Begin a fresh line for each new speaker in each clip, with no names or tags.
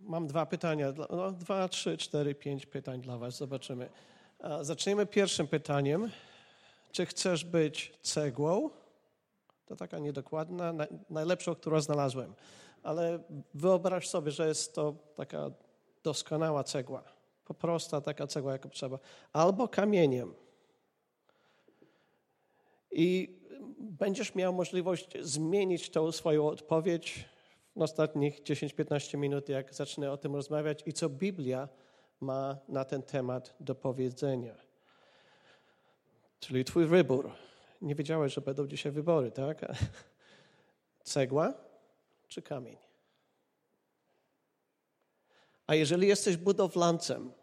Mam 2 pytania, 2, 3, 4, 5 pytań dla was, zobaczymy. Zaczniemy pierwszym pytaniem. Czy chcesz być cegłą? To taka niedokładna, najlepszą, którą znalazłem. Ale wyobraź sobie, że jest to taka doskonała cegła. Prosta taka cegła, jak trzeba. Albo kamieniem. I będziesz miał możliwość zmienić tą swoją odpowiedź w ostatnich 10-15 minut, jak zacznę o tym rozmawiać i co Biblia ma na ten temat do powiedzenia. Czyli twój wybór. Nie wiedziałeś, że będą dzisiaj wybory, tak? Cegła czy kamień? A jeżeli jesteś budowlańcem,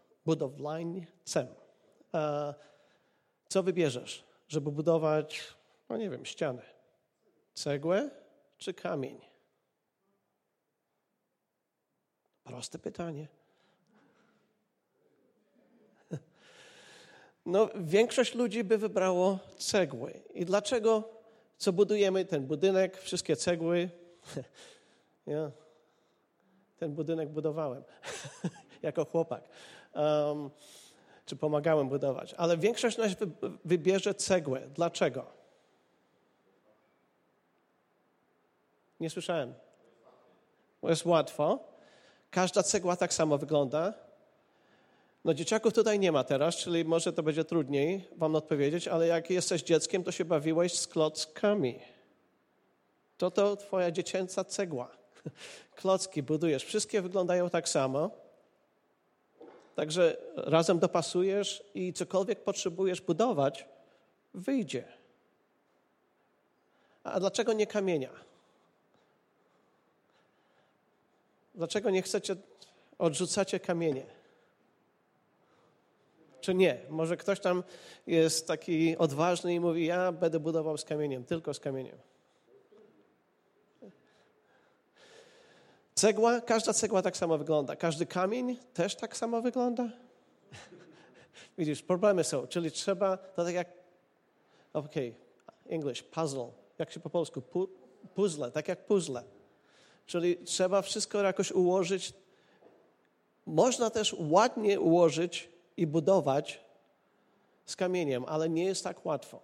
co wybierzesz, żeby budować, ścianę? Cegłę czy kamień? Proste pytanie. Większość ludzi by wybrało cegły. I dlaczego? Co budujemy? Ten budynek, wszystkie cegły. Ja ten budynek budowałem jako chłopak. Czy pomagałem budować. Ale większość nas wybierze cegłę. Dlaczego? Nie słyszałem. Bo jest łatwo. Każda cegła tak samo wygląda. Dzieciaków tutaj nie ma teraz, czyli może to będzie trudniej wam odpowiedzieć, ale jak jesteś dzieckiem, to się bawiłeś z klockami. To twoja dziecięca cegła. Klocki budujesz. Wszystkie wyglądają tak samo. Także razem dopasujesz i cokolwiek potrzebujesz budować, wyjdzie. A dlaczego nie kamienia? Dlaczego nie odrzucacie kamienie? Czy nie? Może ktoś tam jest taki odważny i mówi, ja będę budował z kamieniem, tylko z kamieniem. Cegła, każda cegła tak samo wygląda. Każdy kamień też tak samo wygląda? Widzisz, problemy są, czyli trzeba, to tak jak, English, puzzle, jak się po polsku, puzzle, tak jak puzzle. Czyli trzeba wszystko jakoś ułożyć. Można też ładnie ułożyć i budować z kamieniem, ale nie jest tak łatwo.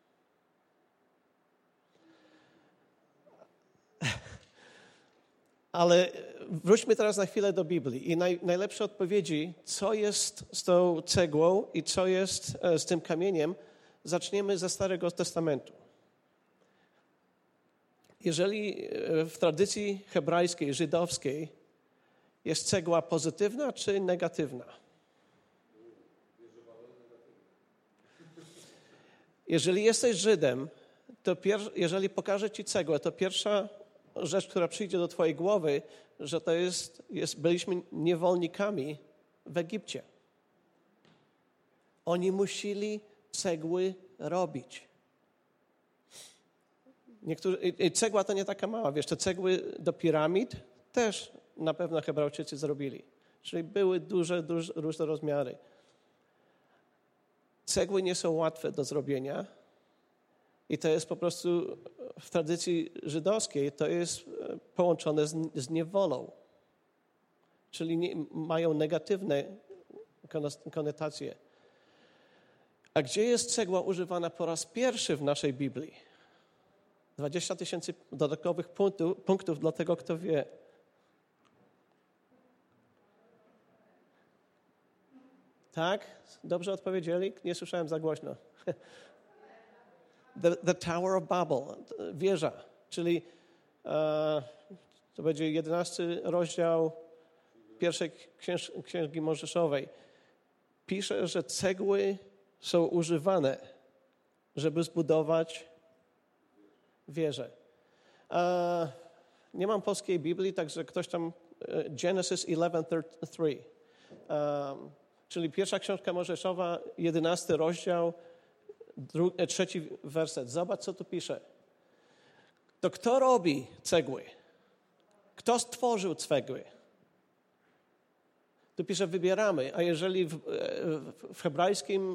Ale wróćmy teraz na chwilę do Biblii i najlepsze odpowiedzi, co jest z tą cegłą i co jest z tym kamieniem, zaczniemy ze Starego Testamentu. Jeżeli w tradycji hebrajskiej, żydowskiej jest cegła pozytywna czy negatywna? Jeżeli jesteś Żydem, to jeżeli pokażę ci cegłę, to pierwsza rzecz, która przyjdzie do twojej głowy, że to byliśmy niewolnikami w Egipcie. Oni musieli cegły robić. Cegła to nie taka mała, te cegły do piramid też na pewno Hebrajczycy zrobili. Czyli były duże, różne rozmiary. Cegły nie są łatwe do zrobienia i to jest po prostu w tradycji żydowskiej to jest połączone z niewolą. Czyli mają negatywne konotacje. A gdzie jest cegła używana po raz pierwszy w naszej Biblii? 20 000 dodatkowych punktów dla tego, kto wie. Tak? Dobrze odpowiedzieli? Nie słyszałem za głośno. The Tower of Babel, wieża, czyli to będzie 11 rozdział pierwszej Księgi Mojżeszowej. Pisze, że cegły są używane, żeby zbudować wieżę. Nie mam polskiej Biblii, także ktoś tam Genesis 11:3. Czyli pierwsza książka Mojżeszowa, 11 rozdział, 3 werset. Zobacz, co tu pisze. To kto robi cegły? Kto stworzył cegły? Tu pisze wybieramy, a jeżeli w hebrajskim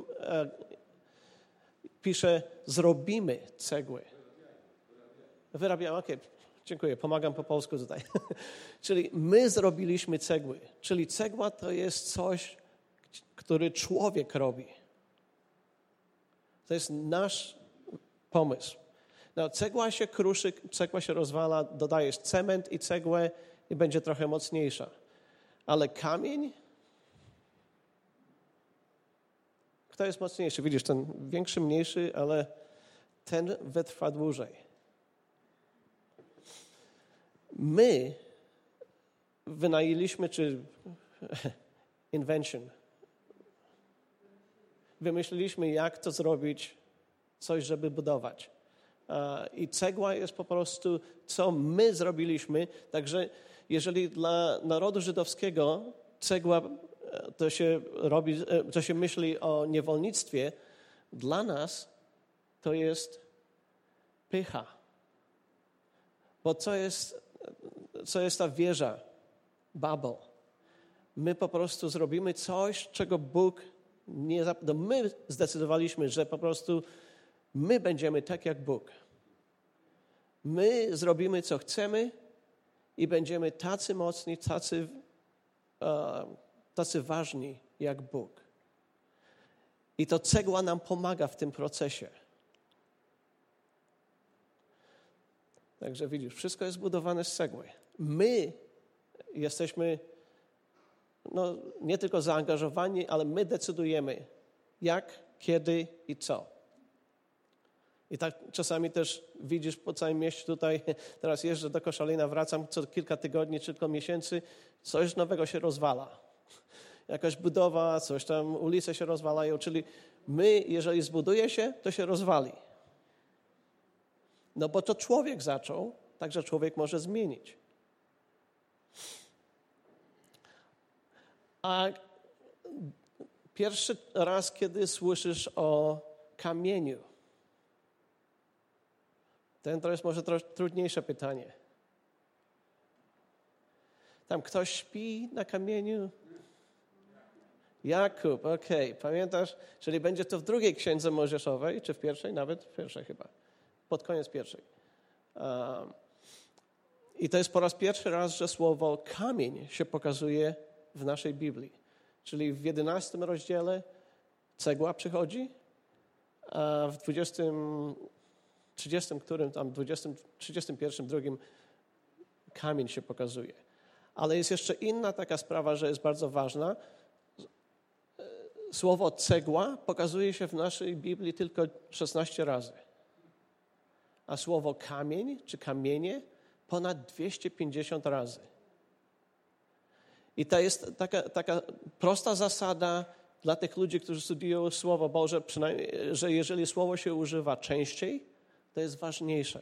pisze zrobimy cegły. Wyrabiamy, Dziękuję, pomagam po polsku tutaj. Czyli my zrobiliśmy cegły. Czyli cegła to jest coś, który człowiek robi. To jest nasz pomysł. No, cegła się kruszy, cegła się rozwala, dodajesz cement i cegłę i będzie trochę mocniejsza. Ale kamień? Kto jest mocniejszy? Widzisz, ten większy, mniejszy, ale ten wytrwa dłużej. My wynajęliśmy, czy invention, wymyśliliśmy, jak to zrobić, coś, żeby budować. I cegła jest po prostu, co my zrobiliśmy. Także jeżeli dla narodu żydowskiego cegła to się myśli o niewolnictwie, dla nas to jest pycha. Bo co jest ta wieża? Babel. My po prostu zrobimy coś, czego Bóg nie... My zdecydowaliśmy, że po prostu my będziemy tak jak Bóg. My zrobimy, co chcemy i będziemy tacy mocni, tacy ważni jak Bóg. I to cegła nam pomaga w tym procesie. Także widzisz, wszystko jest budowane z cegły. My jesteśmy nie tylko zaangażowani, ale my decydujemy jak, kiedy i co. I tak czasami też widzisz po całym mieście tutaj, teraz jeżdżę do Koszalina, wracam co kilka tygodni czy kilka miesięcy, coś nowego się rozwala. Jakaś budowa, coś tam, ulice się rozwalają, czyli my, jeżeli zbuduje się, to się rozwali. No bo to człowiek zaczął, także człowiek może zmienić. A pierwszy raz, kiedy słyszysz o kamieniu, to jest może trochę trudniejsze pytanie. Tam ktoś śpi na kamieniu? Jakub, okej. Pamiętasz? Czyli będzie to w drugiej księdze Mojżeszowej, czy w pierwszej? Nawet w pierwszej chyba. Pod koniec pierwszej. I to jest po raz pierwszy raz, że słowo kamień się pokazuje w naszej Biblii. Czyli w 11 rozdziale cegła przychodzi, a w 31, drugim kamień się pokazuje. Ale jest jeszcze inna taka sprawa, że jest bardzo ważna. Słowo cegła pokazuje się w naszej Biblii tylko 16 razy. A słowo kamień czy kamienie ponad 250 razy. I to jest taka prosta zasada dla tych ludzi, którzy studiują Słowo Boże, przynajmniej, że jeżeli słowo się używa częściej, to jest ważniejsze.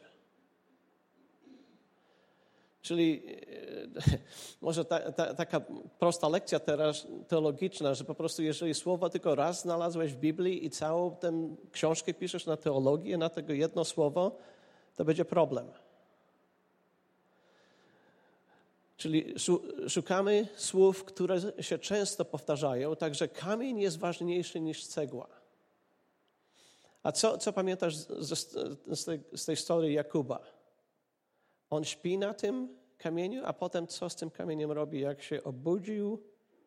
Czyli może taka prosta lekcja teraz teologiczna, że po prostu jeżeli słowo tylko raz znalazłeś w Biblii i całą tę książkę piszesz na teologię, na tego jedno słowo, to będzie problem. Czyli szukamy słów, które się często powtarzają, także kamień jest ważniejszy niż cegła. A co pamiętasz z tej historii Jakuba? On śpi na tym kamieniu, a potem co z tym kamieniem robi, jak się obudził?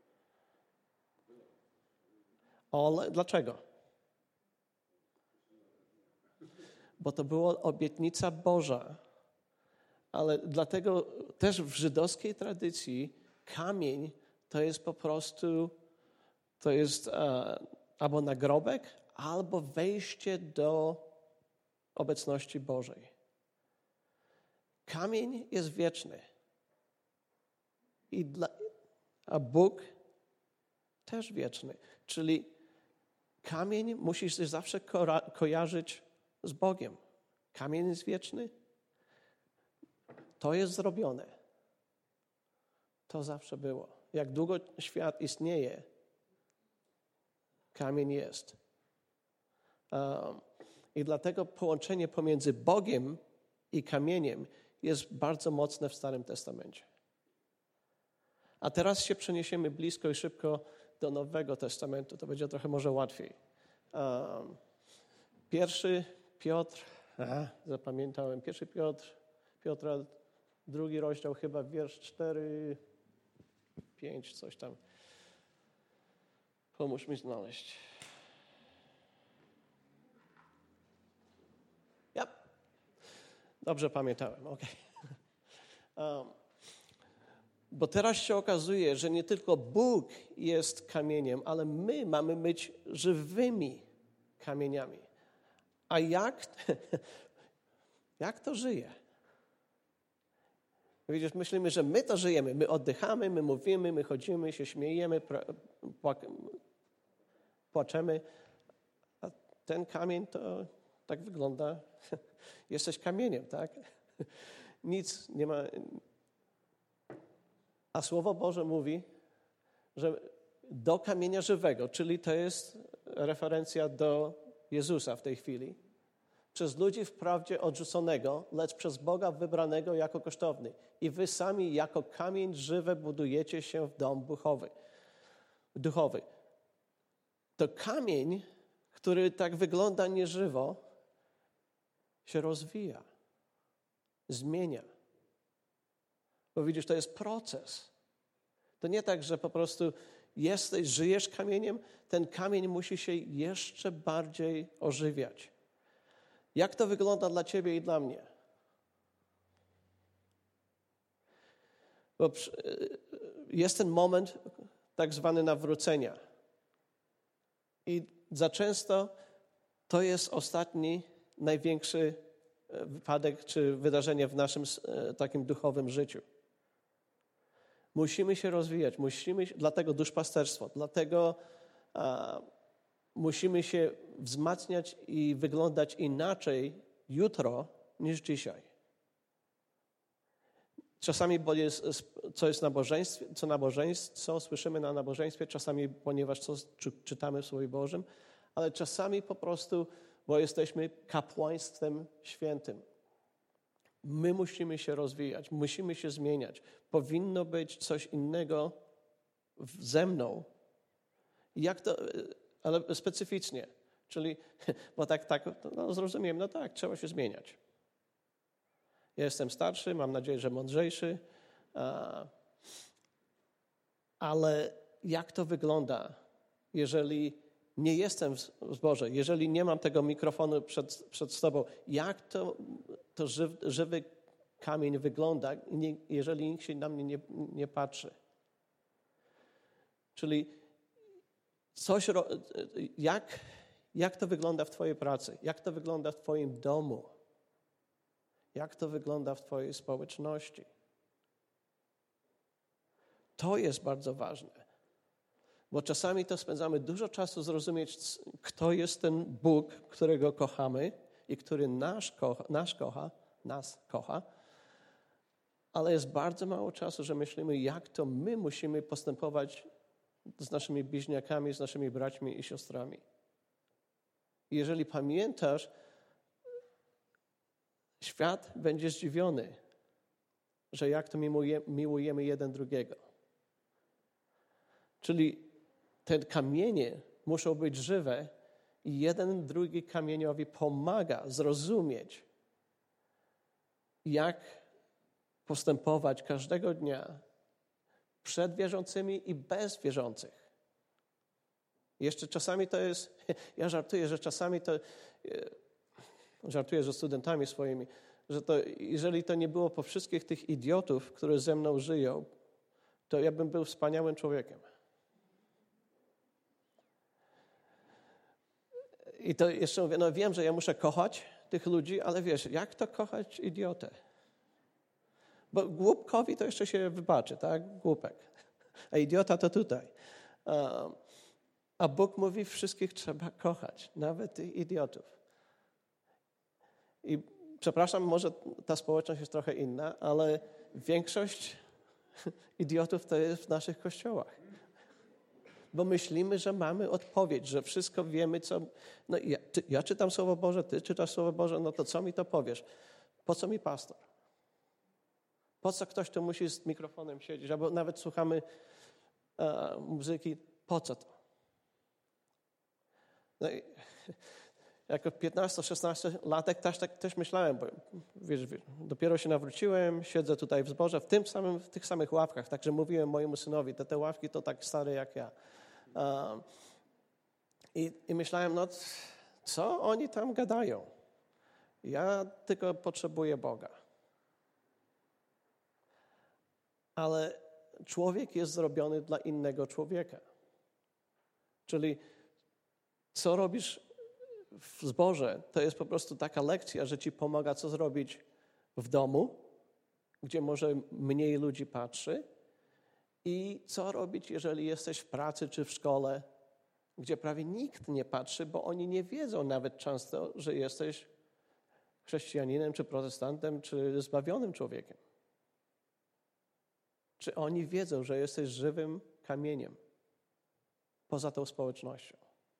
Dlaczego? Bo to była obietnica Boża. Ale dlatego też w żydowskiej tradycji kamień to jest po prostu, to jest albo nagrobek, albo wejście do obecności Bożej. Kamień jest wieczny. A Bóg też wieczny. Czyli kamień musisz się zawsze kojarzyć z Bogiem. Kamień jest wieczny. To jest zrobione. To zawsze było. Jak długo świat istnieje, kamień jest. I dlatego połączenie pomiędzy Bogiem i kamieniem jest bardzo mocne w Starym Testamencie. A teraz się przeniesiemy blisko i szybko do Nowego Testamentu. To będzie trochę może łatwiej. 1 Piotr, zapamiętałem, 1 Piotra, 2 rozdział chyba, wiersz 4, 5, coś tam. Pomóż mi znaleźć. Dobrze pamiętałem, okej. Bo teraz się okazuje, że nie tylko Bóg jest kamieniem, ale my mamy być żywymi kamieniami. A jak to żyje? Widzisz, myślimy, że my to żyjemy. My oddychamy, my mówimy, my chodzimy, się śmiejemy, płaczemy. A ten kamień to tak wygląda. Jesteś kamieniem, tak? Nic nie ma. A Słowo Boże mówi, że do kamienia żywego, czyli to jest referencja do Jezusa w tej chwili, przez ludzi wprawdzie odrzuconego, lecz przez Boga wybranego jako kosztowny. I wy sami jako kamień żywy budujecie się w dom duchowy. To kamień, który tak wygląda nieżywo, się rozwija, zmienia. Bo widzisz, to jest proces. To nie tak, że po prostu żyjesz kamieniem, ten kamień musi się jeszcze bardziej ożywiać. Jak to wygląda dla ciebie i dla mnie? Bo jest ten moment tak zwany nawrócenia. I za często to jest ostatni, największy wypadek czy wydarzenie w naszym takim duchowym życiu. Musimy się rozwijać, dlatego duszpasterstwo, dlatego musimy się wzmacniać i wyglądać inaczej jutro niż dzisiaj. Czasami, bo co słyszymy na nabożeństwie, czasami, ponieważ czytamy w Słowie Bożym, ale czasami po prostu, bo jesteśmy kapłaństwem świętym. My musimy się rozwijać, musimy się zmieniać. Powinno być coś innego ze mną. Ale specyficznie. Czyli, bo zrozumiem, trzeba się zmieniać. Ja jestem starszy, mam nadzieję, że mądrzejszy, ale jak to wygląda, jeżeli nie jestem w zborze, jeżeli nie mam tego mikrofonu przed sobą, jak to żywy kamień wygląda, jeżeli nikt się na mnie nie patrzy. Czyli jak to wygląda w twojej pracy, jak to wygląda w twoim domu, jak to wygląda w twojej społeczności. To jest bardzo ważne, bo czasami to spędzamy dużo czasu zrozumieć, kto jest ten Bóg, którego kochamy i który nas kocha, ale jest bardzo mało czasu, że myślimy, jak to my musimy postępować z naszymi bliźniakami, z naszymi braćmi i siostrami. I jeżeli pamiętasz, świat będzie zdziwiony, że jak to miłujemy jeden drugiego. Czyli te kamienie muszą być żywe i jeden drugi kamieniowi pomaga zrozumieć, jak postępować każdego dnia przed wierzącymi i bez wierzących. Jeszcze czasami to jest, ja żartuję, że czasami to, żartuję ze studentami swoimi, że to, jeżeli to nie było po wszystkich tych idiotów, którzy ze mną żyją, to ja bym był wspaniałym człowiekiem. I to jeszcze mówię, wiem, że ja muszę kochać tych ludzi, ale wiesz, jak to kochać idiotę? Bo głupkowi to jeszcze się wybaczy, tak? Głupek. A idiota to tutaj. A Bóg mówi, wszystkich trzeba kochać, nawet tych idiotów. I przepraszam, może ta społeczność jest trochę inna, ale większość idiotów to jest w naszych kościołach. Bo myślimy, że mamy odpowiedź, że wszystko wiemy, co... Ja czytam Słowo Boże, ty czytasz Słowo Boże, to co mi to powiesz? Po co mi pastor? Po co ktoś tu musi z mikrofonem siedzieć? Albo nawet słuchamy muzyki. Po co to? jako 15-16 latek też myślałem, bo wiesz, dopiero się nawróciłem, siedzę tutaj w zborze, w tych samych ławkach, także mówiłem mojemu synowi, te ławki to tak stare jak ja. I myślałem, no co oni tam gadają? Ja tylko potrzebuję Boga. Ale człowiek jest zrobiony dla innego człowieka. Czyli co robisz w zborze, to jest po prostu taka lekcja, że ci pomaga, co zrobić w domu, gdzie może mniej ludzi patrzy, i co robić, jeżeli jesteś w pracy czy w szkole, gdzie prawie nikt nie patrzy, bo oni nie wiedzą nawet często, że jesteś chrześcijaninem, czy protestantem, czy zbawionym człowiekiem. Czy oni wiedzą, że jesteś żywym kamieniem poza tą społecznością?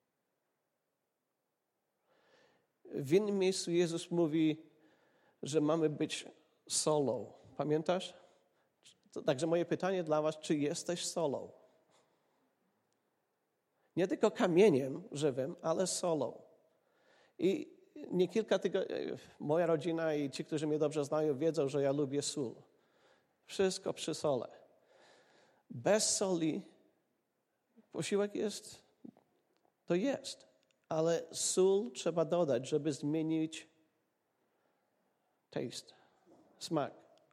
W innym miejscu Jezus mówi, że mamy być solą. Pamiętasz? Także moje pytanie dla was, czy jesteś solą? Nie tylko kamieniem żywym, ale solą. I nie kilka tygodni, moja rodzina i ci, którzy mnie dobrze znają, wiedzą, że ja lubię sól. Wszystko przy sole. Bez soli posiłek jest, ale sól trzeba dodać, żeby zmienić taste, smak.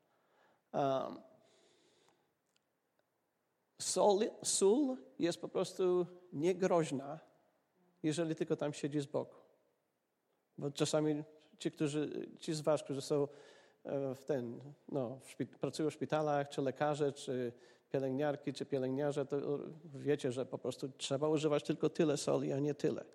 Sól jest po prostu niegroźna, jeżeli tylko tam siedzi z boku. Bo czasami ci z was, którzy są pracują w szpitalach, czy lekarze, czy pielęgniarki, czy pielęgniarze, to wiecie, że po prostu trzeba używać tylko tyle soli, a nie tyle.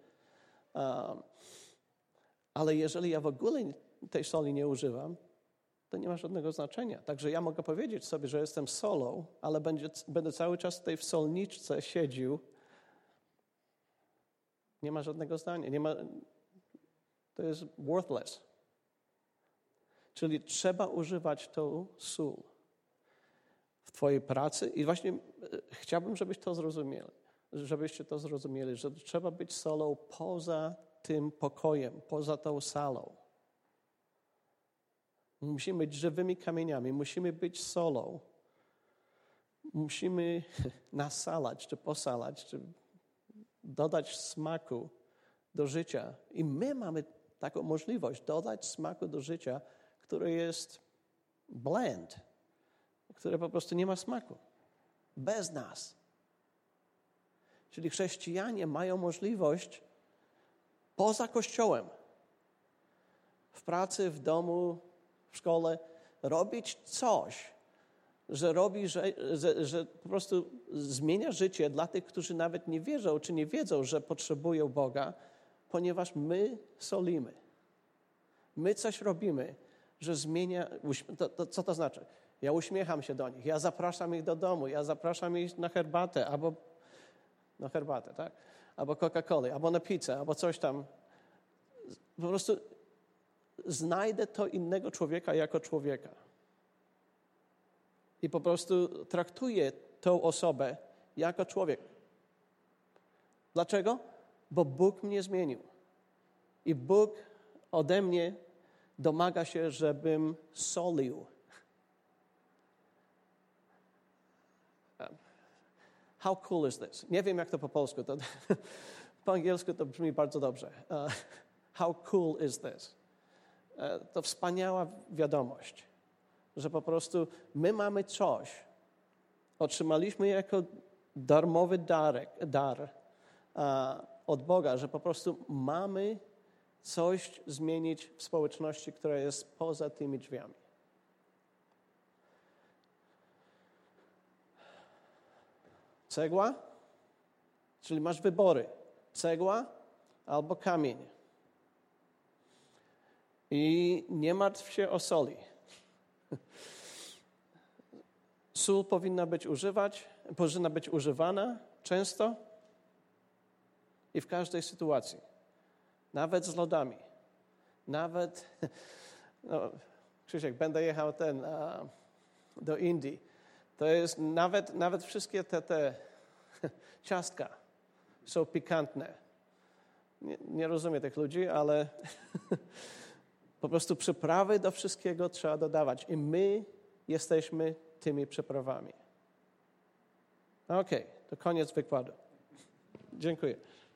Ale jeżeli ja w ogóle tej soli nie używam, to nie ma żadnego znaczenia. Także ja mogę powiedzieć sobie, że jestem solą, ale będę cały czas tutaj w solniczce siedził. Nie ma żadnego zdania. To jest worthless. Czyli trzeba używać tą sól w twojej pracy i właśnie chciałbym, żebyście to zrozumieli, że trzeba być solą poza tym pokojem, poza tą salą. Musimy być żywymi kamieniami, musimy być solą. Musimy nasalać, czy posalać, czy dodać smaku do życia. I my mamy taką możliwość dodać smaku do życia, które jest bland, które po prostu nie ma smaku. Bez nas. Czyli chrześcijanie mają możliwość poza Kościołem, w pracy, w domu, w szkole, robić coś, że po prostu zmienia życie dla tych, którzy nawet nie wierzą, czy nie wiedzą, że potrzebują Boga, ponieważ my solimy. My coś robimy, że zmienia... Co to znaczy? Ja uśmiecham się do nich, ja zapraszam ich do domu, ja zapraszam ich na herbatę, tak? Albo Coca-Colę, albo na pizzę, albo coś tam. Po prostu znajdę to innego człowieka jako człowieka. I po prostu traktuję tą osobę jako człowiek. Dlaczego? Bo Bóg mnie zmienił. I Bóg ode mnie domaga się, żebym solił. How cool is this? Nie wiem, jak to po polsku. Po angielsku to brzmi bardzo dobrze. How cool is this? To wspaniała wiadomość, że po prostu my mamy coś. Otrzymaliśmy jako darmowy dar od Boga, że po prostu mamy coś zmienić w społeczności, która jest poza tymi drzwiami. Cegła, czyli masz wybory. Cegła albo kamień. I nie martw się o soli. Sól powinna być używana często i w każdej sytuacji. Nawet z lodami. Nawet, Krzysiek, będę jechał do Indii. To jest nawet wszystkie te ciastka są pikantne. nie rozumiem tych ludzi, ale po prostu przyprawy do wszystkiego trzeba dodawać. I my jesteśmy tymi przyprawami. Okej, to koniec wykładu. Dziękuję.